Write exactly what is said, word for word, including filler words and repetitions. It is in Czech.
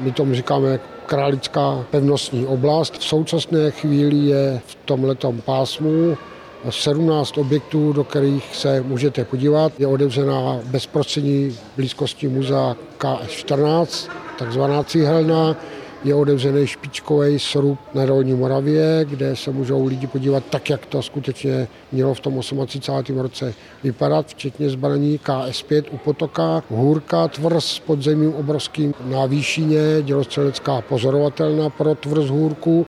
My tomu říkáme Králická pevnostní oblast. V současné chvíli je v tomhletom pásmu sedmnáct objektů, do kterých se můžete podívat. Je otevřená v bezprostřední blízkosti muzea K S čtrnáct, takzvaná Cihelna. Je otevřený špičkový srub na Dolní Moravě, kde se můžou lidi podívat tak, jak to skutečně mělo v tom třicátém osmém roce vypadat, včetně zbraní K S pět u potoka, hůrka, tvrz s podzemím obrovským na výšině, dělostřelecká pozorovatelna pro tvrz hůrku